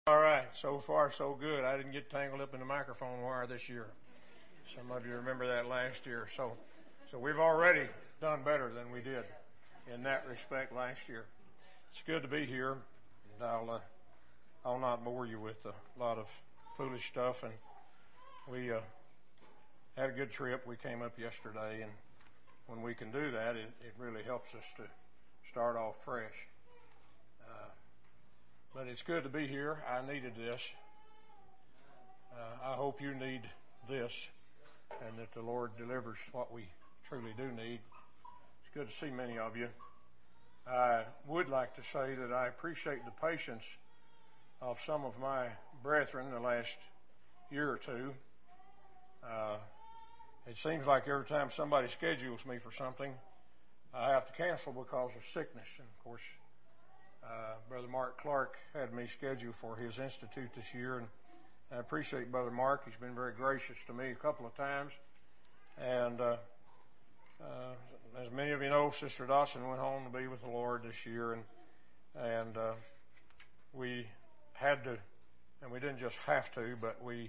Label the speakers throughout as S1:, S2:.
S1: All right, so far so good. I didn't get tangled up in the microphone wire this year. Some of you remember that last year. So we've already done better than we did in that respect last year. It's good to be here, and I'll not bore you with a lot of foolish stuff. And we had a good trip. We came up yesterday, and when we can do that, it really helps us to start off fresh. But it's good to be here. I needed this. I hope you need this, and that the Lord delivers what we truly do need. It's good to see many of you. I would like to say that I appreciate the patience of some of my brethren the last year or two. It seems like every time somebody schedules me for something, I have to cancel because of sickness. And of course, Brother Mark Clark had me scheduled for his institute this year, and I appreciate Brother Mark. He's been very gracious to me a couple of times. And as many of you know, Sister Dawson went home to be with the Lord this year, and we had to, and we didn't just have to, but we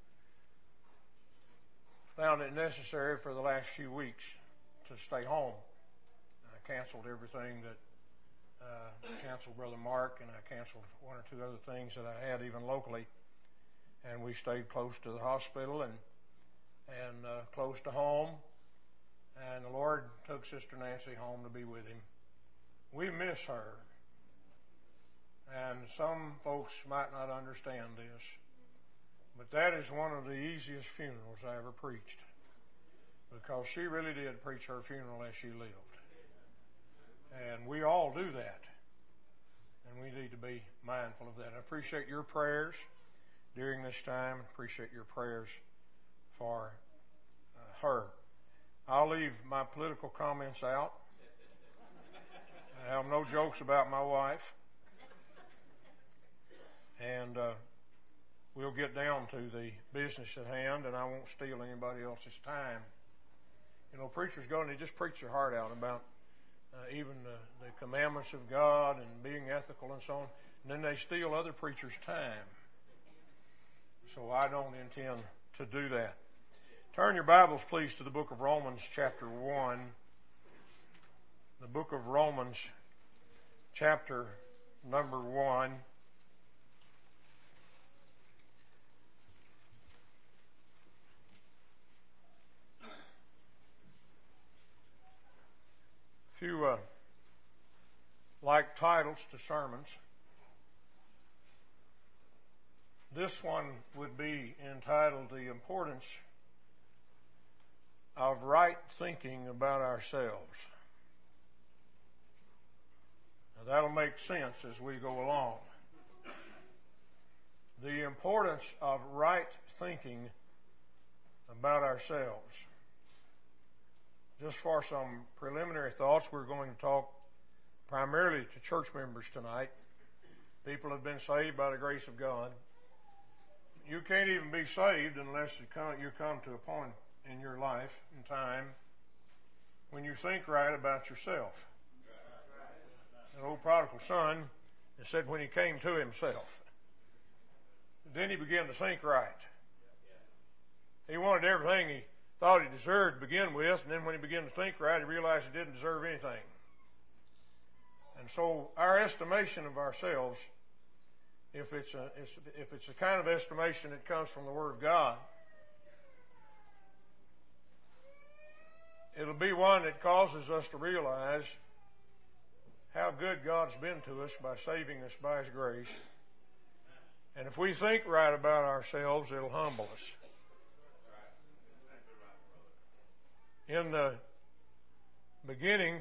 S1: found it necessary for the last few weeks to stay home. I canceled everything that canceled Brother Mark, and I canceled one or two other things that I had even locally, and we stayed close to the hospital and close to home, and the Lord took Sister Nancy home to be with him. We miss her, and some folks might not understand this, but that is one of the easiest funerals I ever preached, because she really did preach her funeral as she lived. And we all do that. And we need to be mindful of that. I appreciate your prayers during this time. I appreciate your prayers for her. I'll leave my political comments out. I have no jokes about my wife. And we'll get down to the business at hand, and I won't steal anybody else's time. You know, preachers go and they just preach their heart out about even the commandments of God and being ethical and so on. And then they steal other preachers' time. So I don't intend to do that. Turn your Bibles, please, to the book of Romans, chapter 1. The book of Romans, chapter number 1. Few like titles to sermons. This one would be entitled The Importance of Right Thinking About Ourselves. Now, that'll make sense as we go along. The importance of right thinking about ourselves. Just for some preliminary thoughts, we're going to talk primarily to church members tonight. People have been saved by the grace of God. You can't even be saved unless you come to a point in your life and time when you think right about yourself. An old prodigal son, it said when he came to himself, then he began to think right. He wanted everything he thought he deserved to begin with, and then when he began to think right, he realized he didn't deserve anything. And so our estimation of ourselves, if it's a kind of estimation that comes from the Word of God, it'll be one that causes us to realize how good God's been to us by saving us by His grace. And if we think right about ourselves, it'll humble us. In the beginning,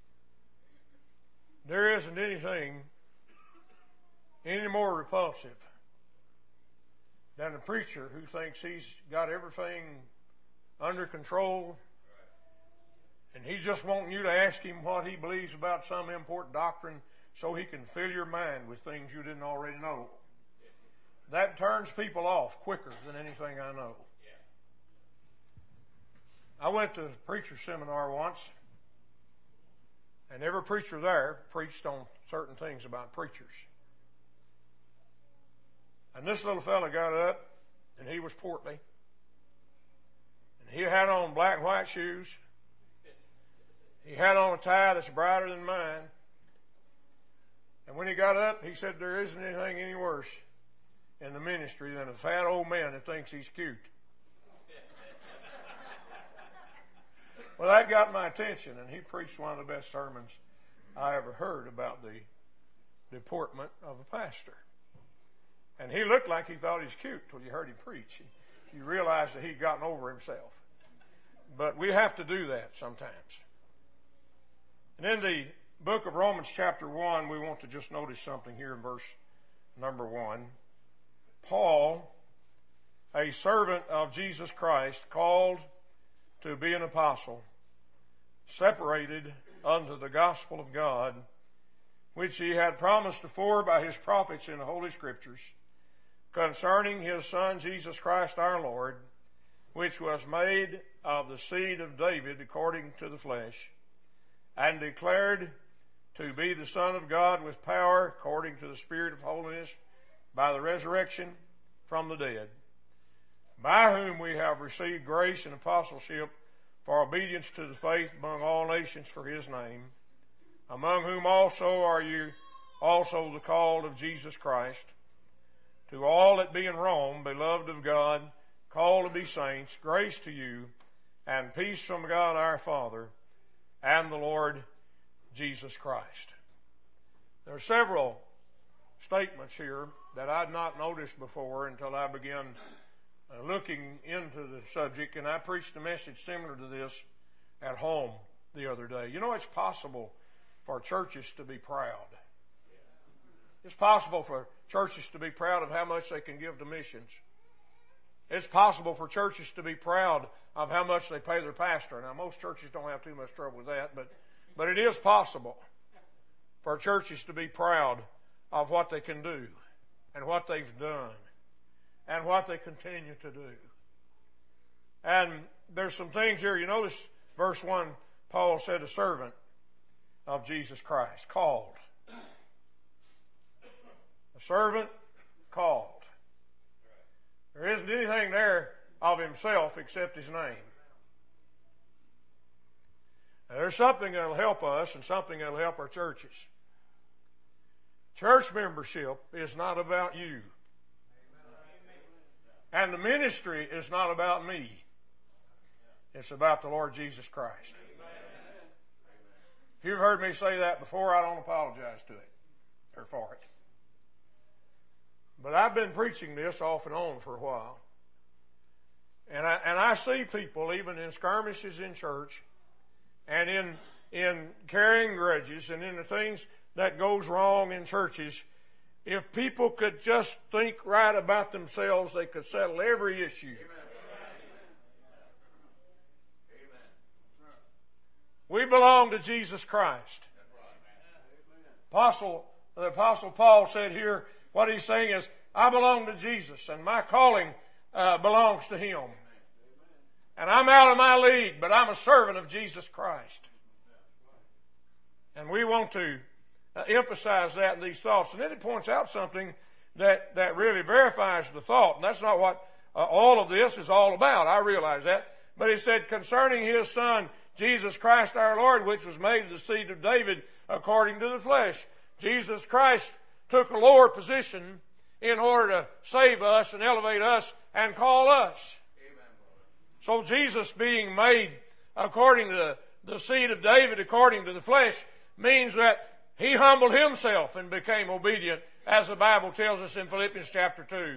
S1: there isn't anything any more repulsive than a preacher who thinks he's got everything under control, and he's just wanting you to ask him what he believes about some important doctrine so he can fill your mind with things you didn't already know. That turns people off quicker than anything I know. I went to a preacher seminar once, and every preacher there preached on certain things about preachers. And this little fella got up, and he was portly. And he had on black and white shoes. He had on a tie that's brighter than mine. And when he got up, he said, there isn't anything any worse in the ministry than a fat old man that thinks he's cute. Well, that got my attention, and he preached one of the best sermons I ever heard about the deportment of a pastor. And he looked like he thought he was cute till you heard him preach. You realized that he'd gotten over himself. But we have to do that sometimes. And in the book of Romans chapter 1, we want to just notice something here in verse number 1. Paul, a servant of Jesus Christ, called to be an apostle, separated unto the gospel of God, which he had promised afore by his prophets in the Holy Scriptures, concerning his Son Jesus Christ our Lord, which was made of the seed of David according to the flesh, and declared to be the Son of God with power according to the Spirit of holiness by the resurrection from the dead, by whom we have received grace and apostleship for obedience to the faith among all nations for his name, among whom also are you also the called of Jesus Christ, to all that be in Rome, beloved of God, called to be saints, grace to you, and peace from God our Father and the Lord Jesus Christ. There are several statements here that I'd not noticed before until I began looking into the subject, and I preached a message similar to this at home the other day. You know, it's possible for churches to be proud. It's possible for churches to be proud of how much they can give to missions. It's possible for churches to be proud of how much they pay their pastor. Now, most churches don't have too much trouble with that, but it is possible for churches to be proud of what they can do and what they've done and what they continue to do. And there's some things here. You notice verse 1, Paul said a servant of Jesus Christ, called. A servant called. There isn't anything there of himself except his name. Now, there's something that will help us and something that will help our churches. Church membership is not about you. And the ministry is not about me. It's about the Lord Jesus Christ. If you've heard me say that before, I don't apologize to it or for it. But I've been preaching this off and on for a while. And I see people, even in skirmishes in church, and in carrying grudges, and in the things that goes wrong in churches, if people could just think right about themselves, they could settle every issue. Amen. We belong to Jesus Christ. The Apostle Paul said here, what he's saying is, I belong to Jesus, and my calling belongs to Him. And I'm out of my league, but I'm a servant of Jesus Christ. And we want to emphasize that in these thoughts. And then it points out something that really verifies the thought. And that's not what all of this is all about. I realize that. But he said, concerning His Son, Jesus Christ our Lord, which was made of the seed of David according to the flesh. Jesus Christ took a lower position in order to save us and elevate us and call us. Amen. So Jesus being made according to the seed of David according to the flesh means that He humbled Himself and became obedient, as the Bible tells us in Philippians chapter 2.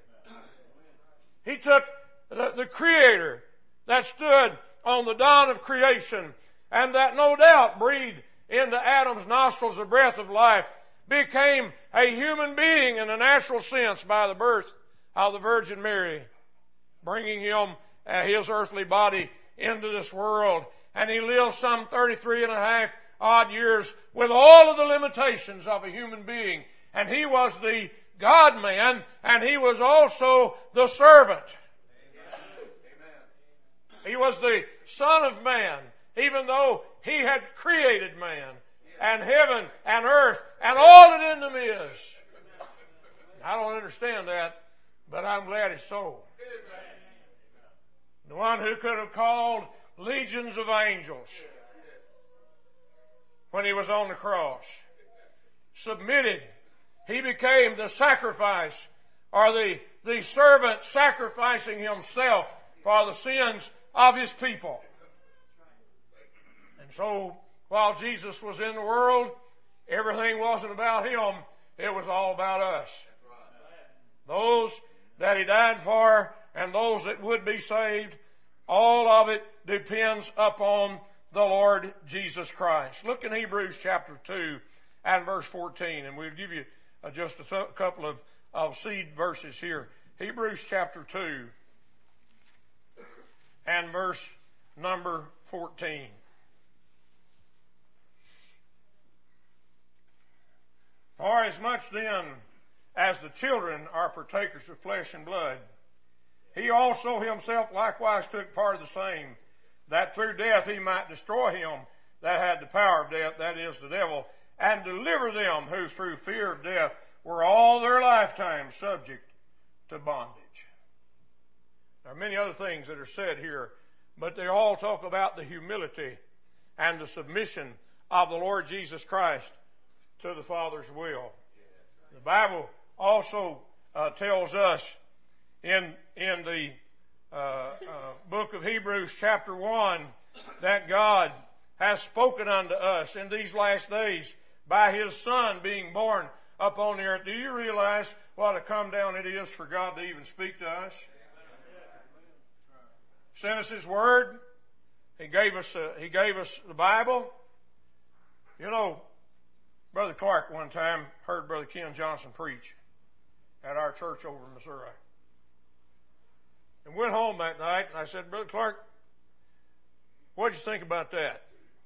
S1: He took the Creator that stood on the dawn of creation and that no doubt breathed into Adam's nostrils the breath of life, became a human being in a natural sense by the birth of the Virgin Mary, bringing Him, His earthly body, into this world. And He lived some 33 and a half odd years with all of the limitations of a human being. And He was the God-man, and He was also the servant. Amen. He was the Son of Man, even though He had created man and heaven and earth and all that in them is. I don't understand that, but I'm glad it's so. The one who could have called legions of angels when he was on the cross submitted. He became the sacrifice, or the servant sacrificing himself for the sins of his people. And so, while Jesus was in the world, everything wasn't about him. It was all about us. Those that he died for and those that would be saved, all of it depends upon the Lord Jesus Christ. Look in Hebrews chapter 2 and verse 14, and we'll give you just a couple of seed verses here. Hebrews chapter 2 and verse number 14. For as much then as the children are partakers of flesh and blood, he also himself likewise took part of the same, that through death he might destroy him that had the power of death, that is, the devil, and deliver them who through fear of death were all their lifetime subject to bondage. There are many other things that are said here, but they all talk about the humility and the submission of the Lord Jesus Christ to the Father's will. The Bible also tells us in the book of Hebrews chapter 1 that God has spoken unto us in these last days by his Son being born upon the earth. Do you realize what a come down it is for God to even speak to us? Sent us his word. He gave us the Bible. You know, Brother Clark one time heard Brother Ken Johnson preach at our church over in Missouri. And went home that night, and I said, Brother Clark, what did you think about that?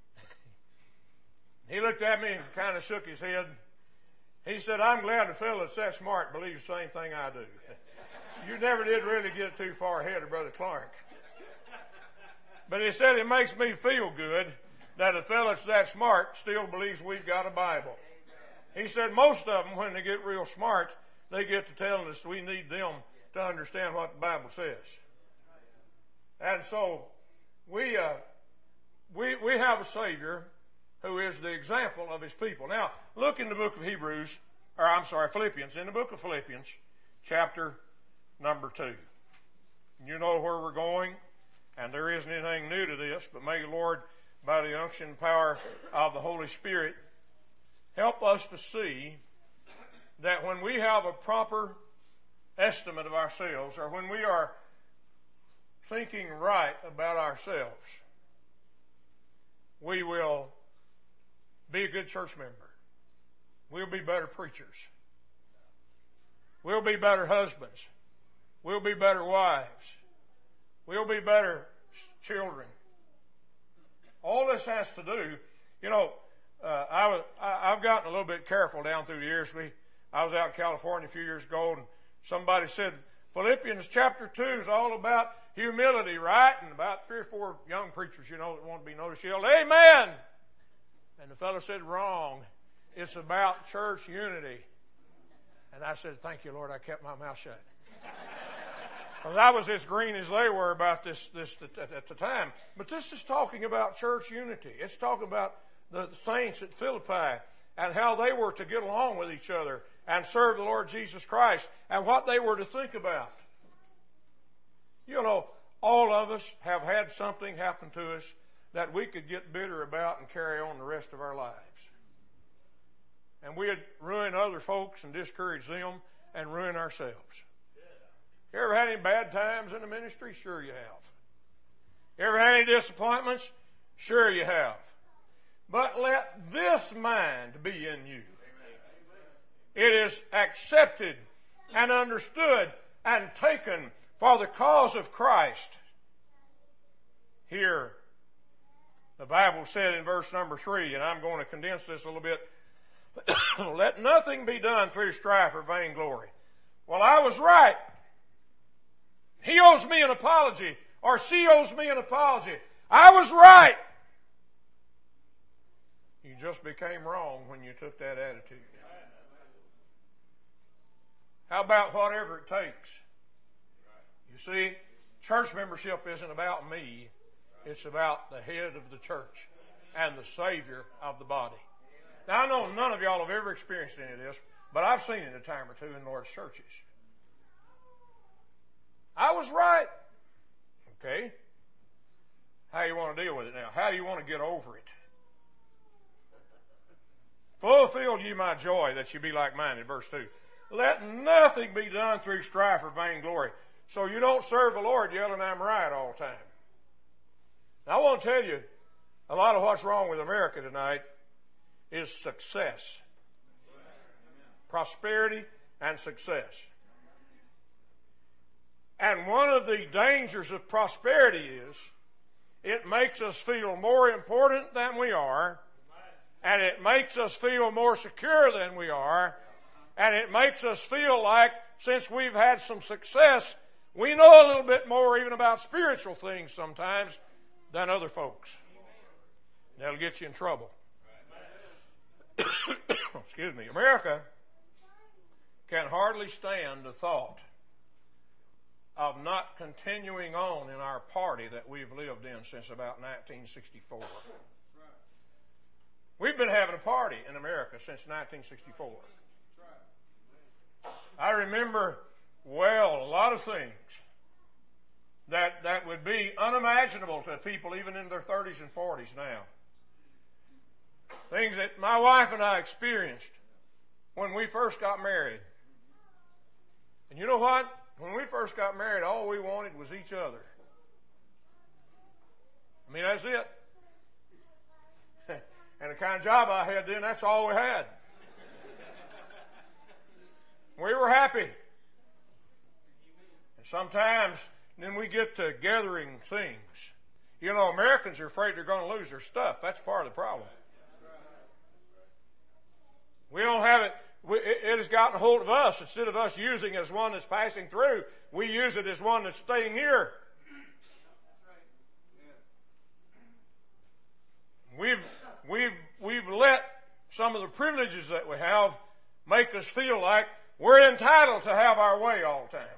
S1: He looked at me and kind of shook his head. He said, I'm glad a fellow that's that smart believes the same thing I do. You never did really get too far ahead of Brother Clark. But he said, it makes me feel good that a fellow that's that smart still believes we've got a Bible. He said, most of them, when they get real smart, they get to telling us we need them to understand what the Bible says. And so we have a Savior who is the example of his people. Now, look in the book of Philippians, in the book of Philippians, chapter number 2. You know where we're going, and there isn't anything new to this, but may the Lord, by the unction and power of the Holy Spirit, help us to see that when we have a proper estimate of ourselves, or when we are thinking right about ourselves, we will be a good church member. We'll be better preachers. We'll be better husbands. We'll be better wives. We'll be better children. All this has to do, you know, I've gotten a little bit careful down through the years. I was out in California a few years ago, and somebody said, Philippians chapter 2 is all about humility, right? And about 3 or 4 young preachers, you know, that want to be noticed yelled, Amen! And the fellow said, wrong. It's about church unity. And I said, thank you, Lord, I kept my mouth shut. Because I was as green as they were about this at the time. But this is talking about church unity. It's talking about the saints at Philippi and how they were to get along with each other and serve the Lord Jesus Christ and what they were to think about. You know, all of us have had something happen to us that we could get bitter about and carry on the rest of our lives. And we'd ruin other folks and discourage them and ruin ourselves. You ever had any bad times in the ministry? Sure you have. You ever had any disappointments? Sure you have. But let this mind be in you. It is accepted and understood and taken for the cause of Christ. Here, the Bible said in verse number 3, and I'm going to condense this a little bit, let nothing be done through strife or vainglory. Well, I was right. He owes me an apology, or she owes me an apology. I was right. You just became wrong when you took that attitude. How about whatever it takes? You see, church membership isn't about me. It's about the head of the church and the Savior of the body. Now, I know none of y'all have ever experienced any of this, but I've seen it a time or two in Lord's churches. I was right. Okay. How do you want to deal with it now? How do you want to get over it? Fulfill ye my joy that you be like-minded, verse 2. Let nothing be done through strife or vainglory. So you don't serve the Lord yelling, I'm right all the time. Now, I want to tell you, a lot of what's wrong with America tonight is success. Prosperity and success. And one of the dangers of prosperity is it makes us feel more important than we are, and it makes us feel more secure than we are, and it makes us feel like since we've had some success, we know a little bit more even about spiritual things sometimes than other folks. That'll get you in trouble. Excuse me. America can hardly stand the thought of not continuing on in our party that we've lived in since about 1964. We've been having a party in America since 1964. I remember, well, a lot of things that would be unimaginable to people even in their 30s and 40s now. Things that my wife and I experienced when we first got married. And you know what? When we first got married, all we wanted was each other. I mean, that's it. And the kind of job I had then, that's all we had. We were happy. And sometimes then we get to gathering things. You know, Americans are afraid they're going to lose their stuff. That's part of the problem. We don't have it. It has gotten a hold of us. Instead of us using it as one that's passing through, we use it as one that's staying here. We've let some of the privileges that we have make us feel like we're entitled to have our way all the time.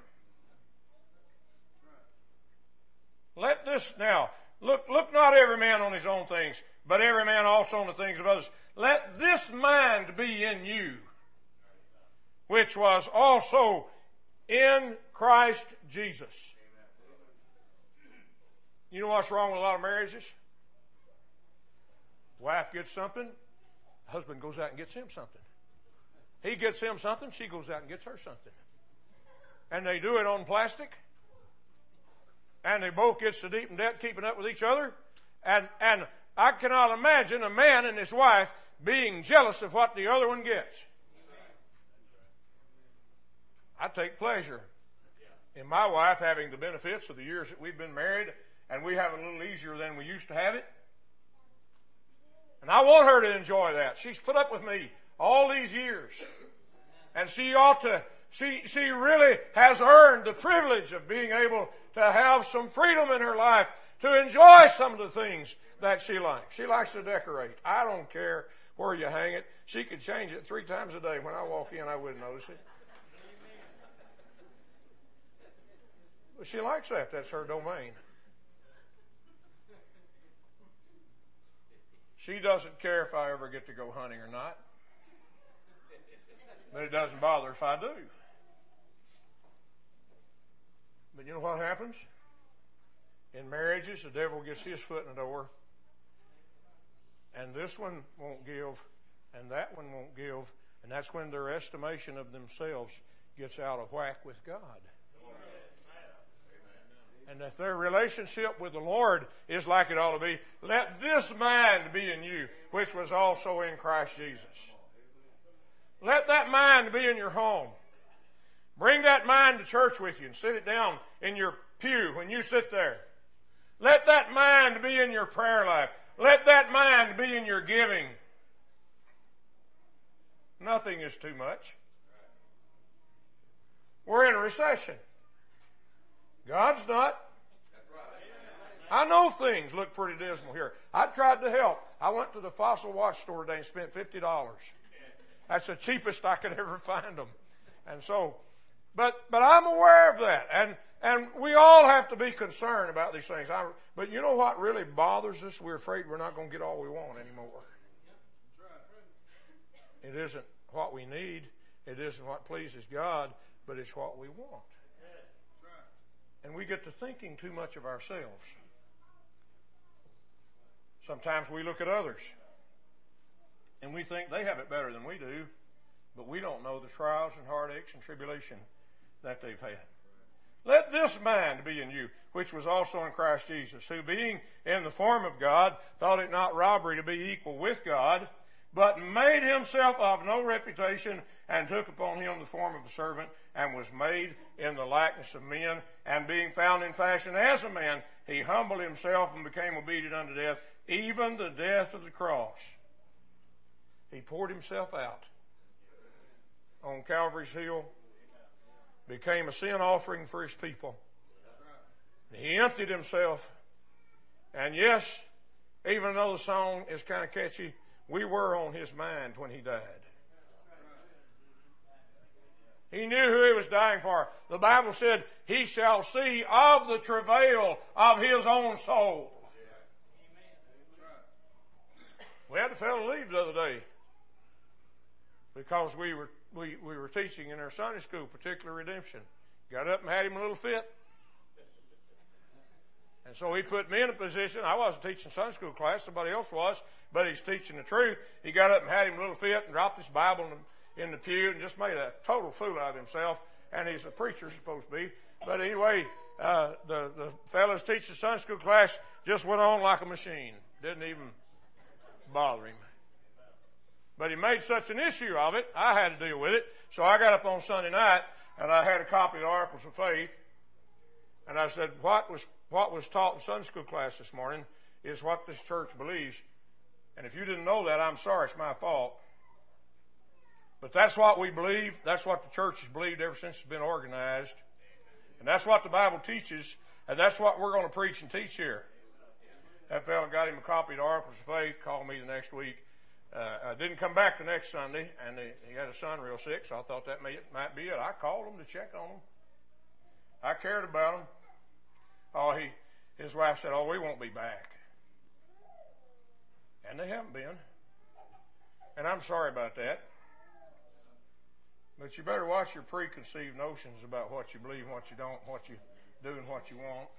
S1: Let this now, look not every man on his own things, but every man also on the things of others. Let this mind be in you, which was also in Christ Jesus. You know what's wrong with a lot of marriages? Wife gets something, husband goes out and gets him something. He gets him something, she goes out and gets her something. And they do it on plastic. And they both get so deep in debt keeping up with each other. And I cannot imagine a man and his wife being jealous of what the other one gets. I take pleasure in my wife having the benefits of the years that we've been married, and we have it a little easier than we used to have it. And I want her to enjoy that. She's put up with me all these years. And she ought to, she really has earned the privilege of being able to have some freedom in her life to enjoy some of the things that she likes. She likes to decorate. I don't care where you hang it. She could change it 3 times a day. When I walk in, I wouldn't notice it. But she likes that. That's her domain. She doesn't care if I ever get to go hunting or not. But it doesn't bother if I do. But you know what happens? In marriages, the devil gets his foot in the door. And this one won't give, and that one won't give. And that's when their estimation of themselves gets out of whack with God. And if their relationship with the Lord is like it ought to be, let this mind be in you, which was also in Christ Jesus. Let that mind be in your home. Bring that mind to church with you and sit it down in your pew when you sit there. Let that mind be in your prayer life. Let that mind be in your giving. Nothing is too much. We're in a recession. God's not. I know things look pretty dismal here. I tried to help. I went to the Fossil Watch store today and spent $50. That's the cheapest I could ever find them. And so But I'm aware of that. And we all have to be concerned about these things. But you know what really bothers us? We're afraid we're not going to get all we want anymore. It isn't what we need. It isn't what pleases God, but it's what we want. And we get to thinking too much of ourselves. Sometimes we look at others and we think they have it better than we do, but we don't know the trials and heartaches and tribulation that they've had. Let this mind be in you, which was also in Christ Jesus, who being in the form of God, thought it not robbery to be equal with God, but made himself of no reputation, and took upon him the form of a servant, and was made in the likeness of men. And being found in fashion as a man, he humbled himself and became obedient unto death, even the death of the cross. He poured himself out on Calvary's hill, became a sin offering for his people. He emptied himself. And yes, even though the song is kind of catchy, we were on his mind when he died. He knew who he was dying for. The Bible said, he shall see of the travail of his own soul. We had a fellow leave the other day because we were teaching in our Sunday school, particular redemption. Got up and had him a little fit. And so he put me in a position. I wasn't teaching Sunday school class, somebody else was, but he's teaching the truth. He got up and had him a little fit and dropped his Bible in the pew and just made a total fool out of himself. And he's a preacher, supposed to be. But anyway, the fellows teaching Sunday school class just went on like a machine. Didn't even bother him. But he made such an issue of it, I had to deal with it. So I got up on Sunday night and I had a copy of the Articles of Faith. And I said, what was taught in Sunday school class this morning is what this church believes. And if you didn't know that, I'm sorry, it's my fault. But that's what we believe. That's what the church has believed ever since it's been organized. And that's what the Bible teaches. And that's what we're going to preach and teach here. That fellow got him a copy of the Articles of Faith, called me the next week. I didn't come back the next Sunday, and he had a son real sick, so I thought that might be it. I called him to check on him. I cared about him. His wife said, we won't be back. And they haven't been. And I'm sorry about that. But you better watch your preconceived notions about what you believe and what you don't, what you do and what you want.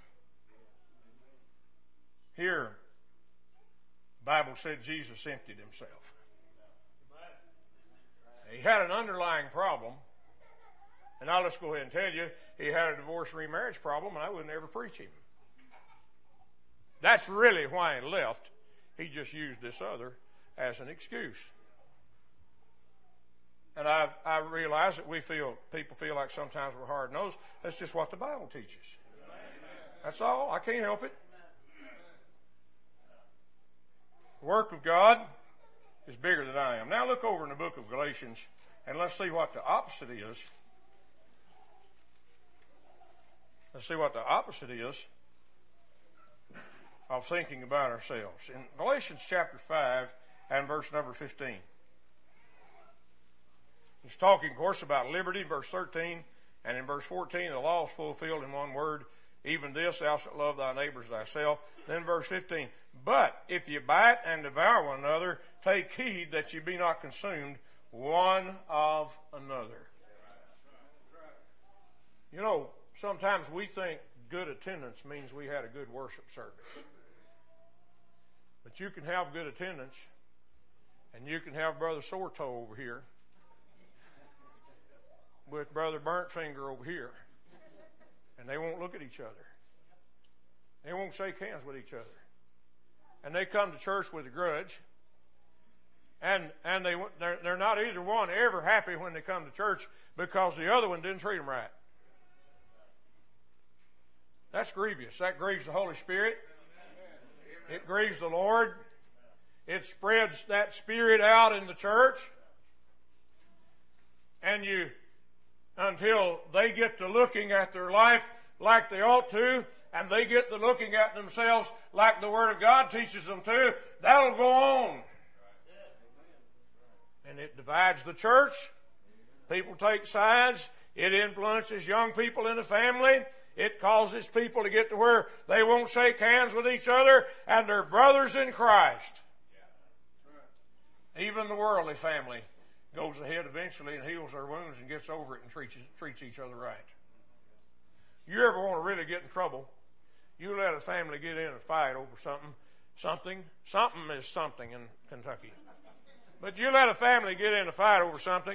S1: Here, the Bible said Jesus emptied himself. He had an underlying problem. And I'll just go ahead and tell you, he had a divorce and remarriage problem, and I would never preach him. That's really why he left. He just used this other as an excuse. And I realize that people feel like sometimes we're hard-nosed. That's just what the Bible teaches. That's all. I can't help it. The work of God is bigger than I am. Now look over in the book of Galatians, and let's see what the opposite is. Let's see what the opposite is of thinking about ourselves. In Galatians chapter 5 and verse number 15. He's talking, of course, about liberty, verse 13. And in verse 14, the law is fulfilled in one word, even this, thou shalt love thy neighbor as thyself. Then verse 15, but if you bite and devour one another, take heed that you be not consumed one of another. You know, sometimes we think good attendance means we had a good worship service. But you can have good attendance, and you can have Brother Sore Toe over here with Brother Burnt Finger over here, and they won't look at each other. They won't shake hands with each other. And they come to church with a grudge, and they're not either one ever happy when they come to church because the other one didn't treat them right. That's grievous. That grieves the Holy Spirit. It grieves the Lord. It spreads that spirit out in the church. And until they get to looking at their life like they ought to, and they get to looking at themselves like the Word of God teaches them to, that'll go on. And it divides the church. People take sides. It influences young people in the family. It causes people to get to where they won't shake hands with each other and they're brothers in Christ. Even the worldly family goes ahead eventually and heals their wounds and gets over it and treats each other right. You ever want to really get in trouble, you let a family get in a fight over something is something in Kentucky. But you let a family get in a fight over something,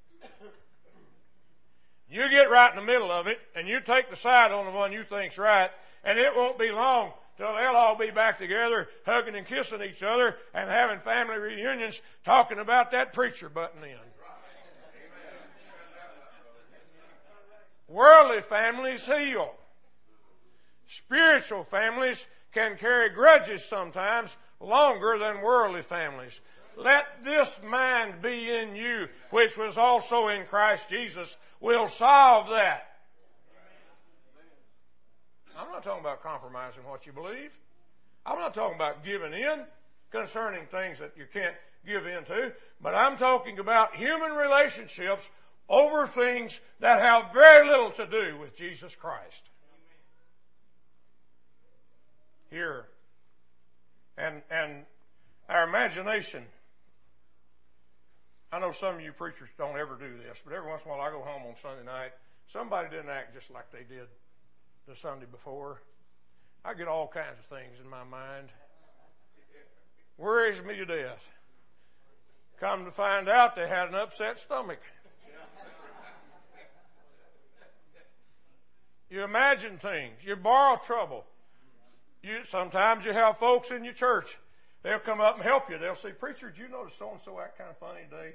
S1: you get right in the middle of it, and you take the side on the one you think's right, and it won't be long till they'll all be back together, hugging and kissing each other, and having family reunions, talking about that preacher butting in. Worldly families heal. Spiritual families can carry grudges sometimes longer than worldly families. Let this mind be in you, which was also in Christ Jesus, will solve that. I'm not talking about compromising what you believe. I'm not talking about giving in concerning things that you can't give in to. But I'm talking about human relationships over things that have very little to do with Jesus Christ. Here. And our imagination. I know some of you preachers don't ever do this, but every once in a while I go home on Sunday night. Somebody didn't act just like they did the Sunday before. I get all kinds of things in my mind. Worries me to death. Come to find out they had an upset stomach. You imagine things. You borrow trouble. Sometimes you have folks in your church. They'll come up and help you. They'll say, "Preacher, did you notice so-and-so act kind of funny today?"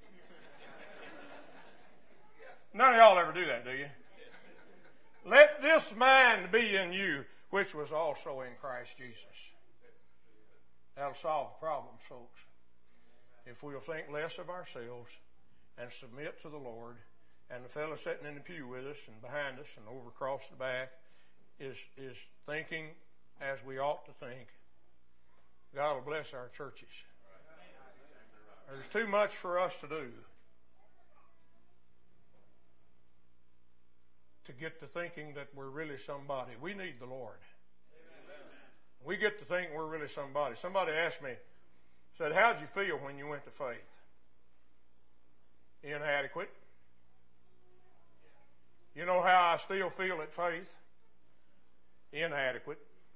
S1: None of y'all ever do that, do you? Let this mind be in you, which was also in Christ Jesus. That'll solve the problem, folks. If we'll think less of ourselves and submit to the Lord, and the fellow sitting in the pew with us and behind us and over across the back is thinking as we ought to think, God will bless our churches. There's too much for us to do to get to thinking that we're really somebody. We need the Lord. We get to think we're really somebody. Somebody asked me, said, "How'd you feel when you went to faith?" Inadequate. You know how I still feel at faith? Inadequate.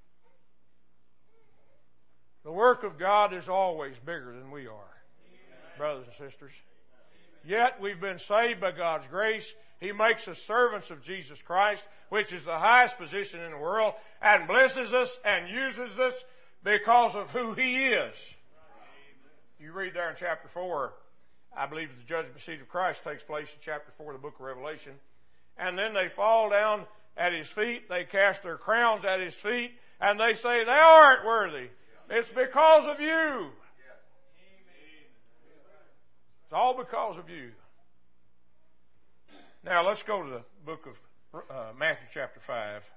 S1: The work of God is always bigger than we are, brothers and sisters. Yet we've been saved by God's grace. He makes us servants of Jesus Christ, which is the highest position in the world, and blesses us and uses us because of who He is. You read there in chapter 4, I believe the judgment seat of Christ takes place in chapter 4 of the book of Revelation. And then they fall down at His feet. They cast their crowns at His feet, and they say, "Thou art worthy. It's because of you. It's all because of you." Now let's go to the book of Matthew chapter 5.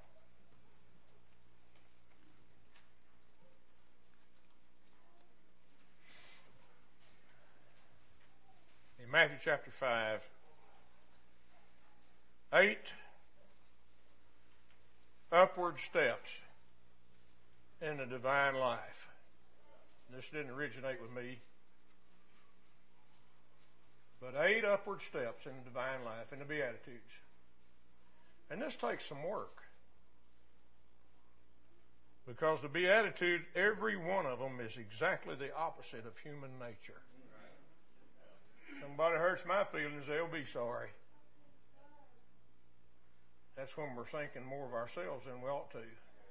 S1: In Matthew chapter 5, 8 upward steps in the divine life. This didn't originate with me. But 8 upward steps in the divine life, in the Beatitudes. And this takes some work. Because the Beatitude, every one of them is exactly the opposite of human nature. Somebody hurts my feelings, they'll be sorry. That's when we're thinking more of ourselves than we ought to.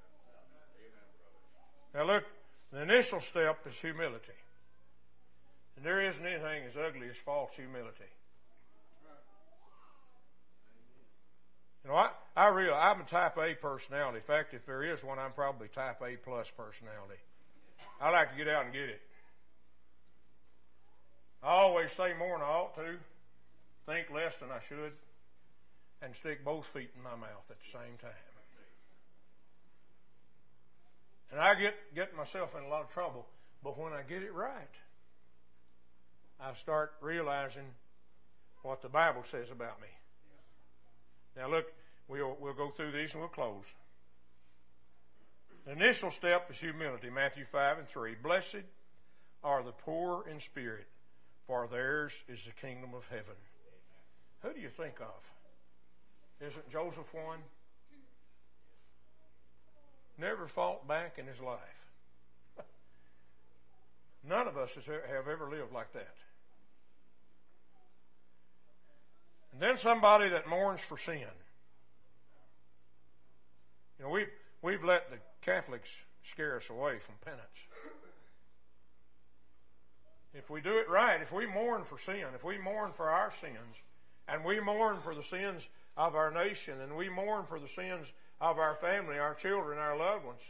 S1: Now look, the initial step is humility. And there isn't anything as ugly as false humility. You know, I realize I'm a type A personality. In fact, if there is one, I'm probably type A plus personality. I like to get out and get it. I always say more than I ought to, think less than I should, and stick both feet in my mouth at the same time. And I get myself in a lot of trouble, but when I get it right, I start realizing what the Bible says about me. Now look, we'll go through these and we'll close. The initial step is humility, Matthew 5:3. Blessed are the poor in spirit, for theirs is the kingdom of heaven. Who do you think of? Isn't Joseph one? Never fought back in his life. None of us have ever lived like that. And then somebody that mourns for sin. You know, we've let the Catholics scare us away from penance. If we do it right, if we mourn for sin, if we mourn for our sins, and we mourn for the sins of our nation, and we mourn for the sins of our family, our children, our loved ones,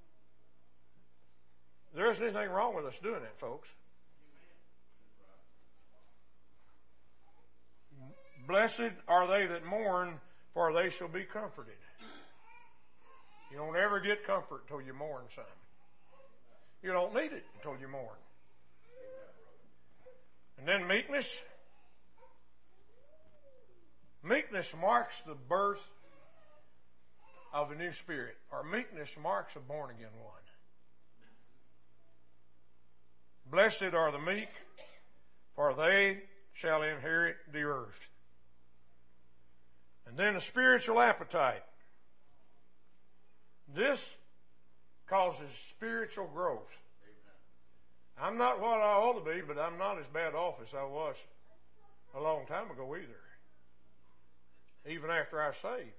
S1: there isn't anything wrong with us doing that, folks. Blessed are they that mourn, for they shall be comforted. You don't ever get comfort until you mourn some. You don't need it until you mourn. And then meekness. Meekness marks the birth of a new spirit, or meekness marks a born-again one. Blessed are the meek, for they shall inherit the earth. And then a spiritual appetite. This causes spiritual growth. I'm not what I ought to be, but I'm not as bad off as I was a long time ago either. Even after I saved.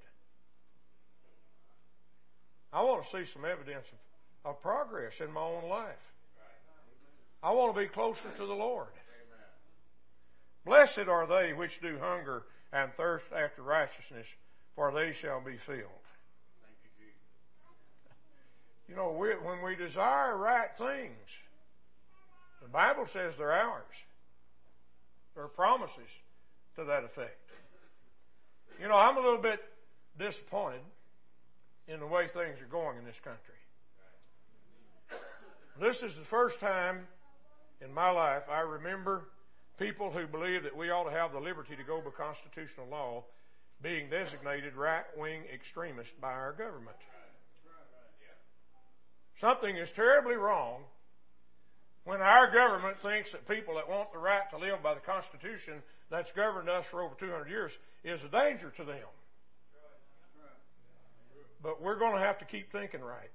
S1: I want to see some evidence of progress in my own life. I want to be closer to the Lord. Blessed are they which do hunger and thirst after righteousness, for they shall be filled. You know, when we desire right things, the Bible says they're ours. There are promises to that effect. You know, I'm a little bit disappointed in the way things are going in this country. This is the first time in my life I remember people who believe that we ought to have the liberty to go by constitutional law being designated right-wing extremists by our government. Something is terribly wrong when our government thinks that people that want the right to live by the Constitution that's governed us for over 200 years is a danger to them. But we're going to have to keep thinking right.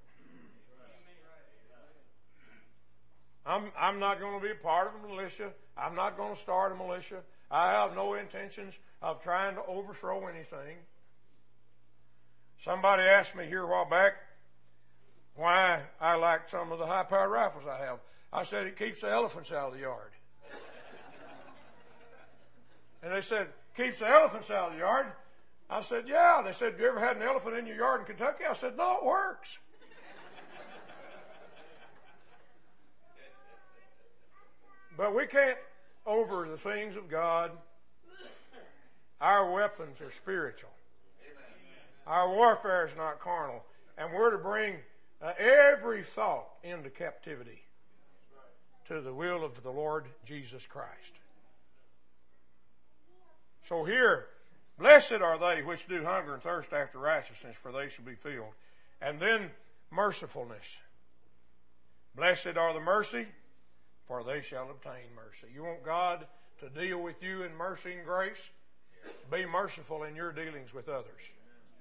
S1: I'm not going to be a part of a militia. I'm not going to start a militia. I have no intentions of trying to overthrow anything. Somebody asked me here a while back why I like some of the high-powered rifles I have. I said it keeps the elephants out of the yard. And they said, keeps the elephants out of the yard? I said, yeah. They said, have you ever had an elephant in your yard in Kentucky? I said, no, it works. But we can't over the things of God. Our weapons are spiritual. Our warfare is not carnal. And we're to bring every thought into captivity to the will of the Lord Jesus Christ. So here, blessed are they which do hunger and thirst after righteousness, for they shall be filled. And then mercifulness. Blessed are the mercy, for they shall obtain mercy. You want God to deal with you in mercy and grace? Be merciful in your dealings with others.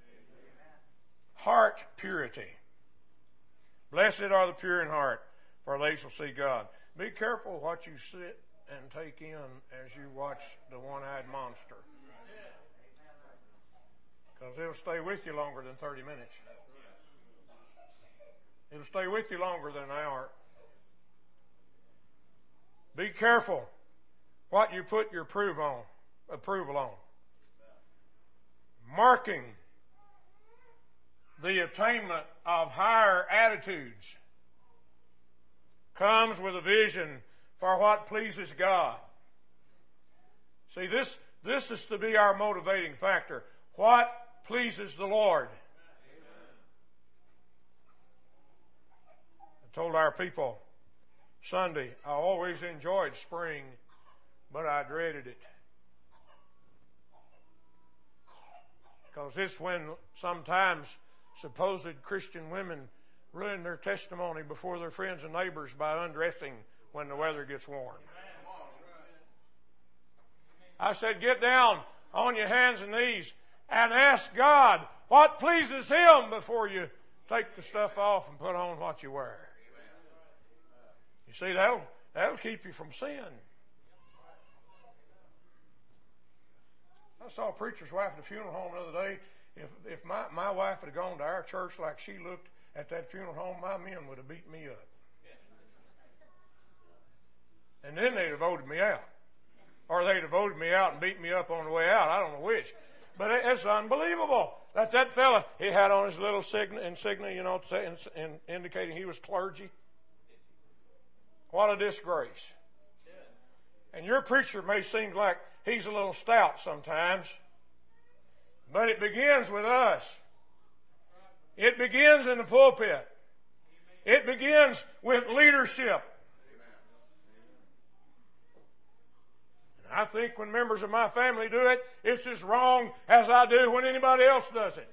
S1: Heart purity. Blessed are the pure in heart, for they shall see God. Be careful what you sit and take in as you watch the one-eyed monster. Because it'll stay with you longer than 30 minutes. It'll stay with you longer than an hour. Be careful what you put your approval on. Marking the attainment of higher attitudes comes with a vision for what pleases God. See, this is to be our motivating factor. What pleases the Lord? I told our people Sunday, I always enjoyed spring, but I dreaded it. Because it's when sometimes supposed Christian women ruin their testimony before their friends and neighbors by undressing when the weather gets warm. I said, get down on your hands and knees and ask God what pleases Him before you take the stuff off and put on what you wear. You see, that'll keep you from sin. I saw a preacher's wife at a funeral home the other day. If my wife had gone to our church like she looked at that funeral home, my men would have beat me up. And then they'd have voted me out. Or they'd have voted me out and beat me up on the way out. I don't know which. But it's unbelievable that fella, he had on his little insignia, you know, indicating he was clergy. What a disgrace. And your preacher may seem like he's a little stout sometimes, but it begins with us. It begins in the pulpit. It begins with leadership. And I think when members of my family do it, it's as wrong as I do when anybody else does it.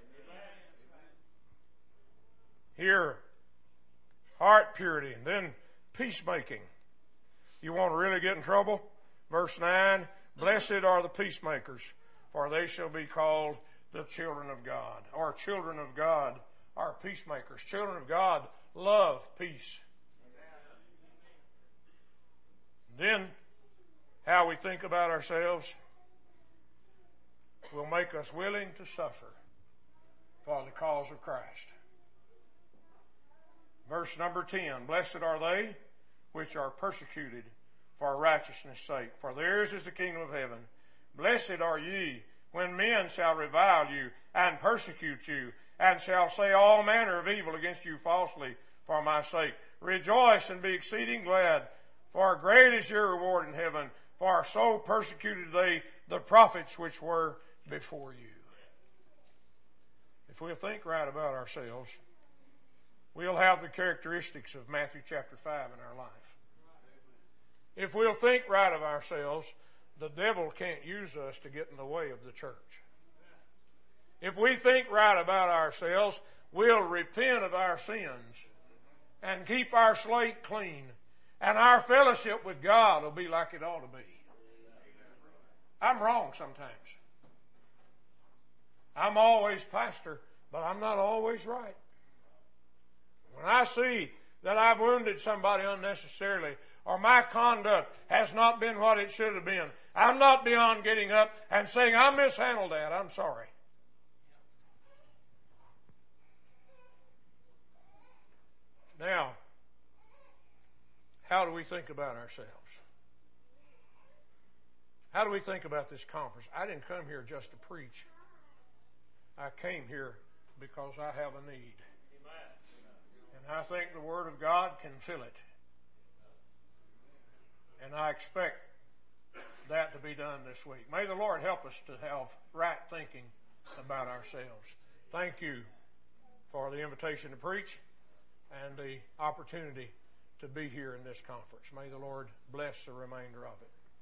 S1: Here, heart purity, and then peacemaking. You want to really get in trouble? Verse 9, blessed are the peacemakers, for they shall be called the children of God. Or children of God are peacemakers. Children of God love peace. Then, how we think about ourselves will make us willing to suffer for the cause of Christ. Verse number 10, blessed are they which are persecuted for righteousness' sake, for theirs is the kingdom of heaven. Blessed are ye when men shall revile you and persecute you, and shall say all manner of evil against you falsely for my sake. Rejoice and be exceeding glad, for great is your reward in heaven, for so persecuted they the prophets which were before you. If we'll think right about ourselves, we'll have the characteristics of Matthew chapter 5 in our life. If we'll think right of ourselves, the devil can't use us to get in the way of the church. If we think right about ourselves, we'll repent of our sins and keep our slate clean, and our fellowship with God will be like it ought to be. I'm wrong sometimes. I'm always pastor, but I'm not always right. When I see that I've wounded somebody unnecessarily, or my conduct has not been what it should have been, I'm not beyond getting up and saying, I mishandled that, I'm sorry. Now, how do we think about ourselves? How do we think about this conference? I didn't come here just to preach. I came here because I have a need. And I think the Word of God can fill it. And I expect that to be done this week. May the Lord help us to have right thinking about ourselves. Thank you for the invitation to preach and the opportunity to be here in this conference. May the Lord bless the remainder of it.